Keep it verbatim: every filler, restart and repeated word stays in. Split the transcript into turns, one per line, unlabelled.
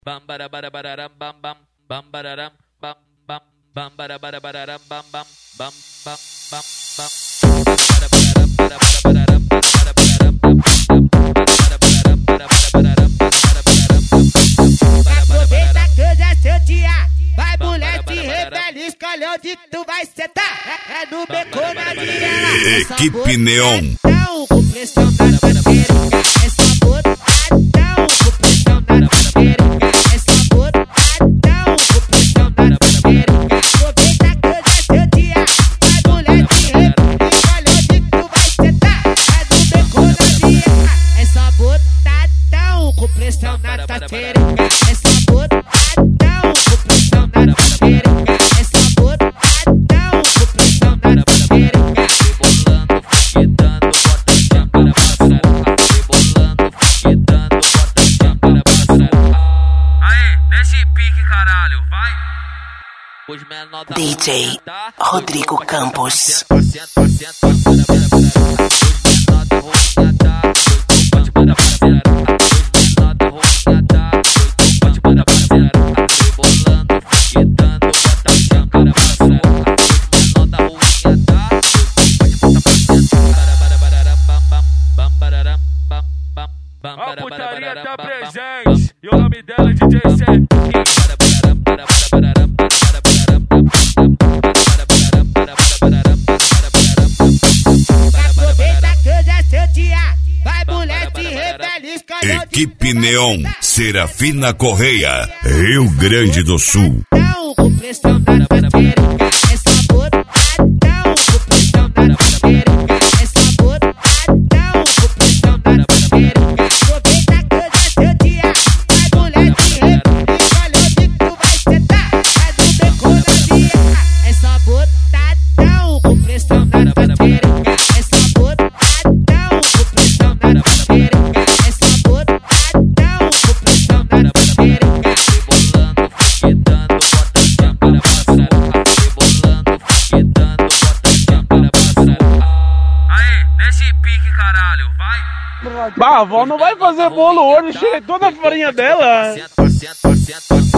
Bam bara bara bararam bam bam bam bararam bam bam bam bara bara bararam bam bam bam bam bam bam bara bararam bara bara bararam bara bararam bam bam bara bararam bara bara bararam bara bararam
aproveita que hoje é seu dia, vai moleque rebelde, escolhe onde tu vai sentar. É no beco na viela.
Equipe Neon.
Não, com pressão na panqueira, é sabotadão. Com pressão na panqueira, é sabotadão. Com pressão na panqueira. Aproveita que hoje é seu dia, vai moleque rebelde, escolhe onde tu vai sentar. É no beco na viela. É sabotadão. Com pressão na panqueira, é sabotadão. Com pressão na panqueira, é sabotadão. Com pressão na panqueira.
D J Rodrigo Campos.
A putaria tá presente e o nome dela é D J C.
Aproveita que hoje é seu dia, vai moleque rebelde, escolhe onde
Equipe Neon, Serafina Correia, Rio Grande do Sul.
não, com pressão na panqueira, é sabotadão. Com pressão na panqueira, é sabotadão. Com pressão na panqueira. Aproveita que hoje é seu dia, vai moleque rebelde, escolhe onde tu vai sentar. É no beco na viela, é sabotadão. Com pressão na panqueira, é sabotadão. Com pressão na panqueira, é sabotadão. Com pressão na panqueira.
Bah, a avó não vai fazer bolo hoje, cheio toda a farinha dela.
Senta, senta, senta.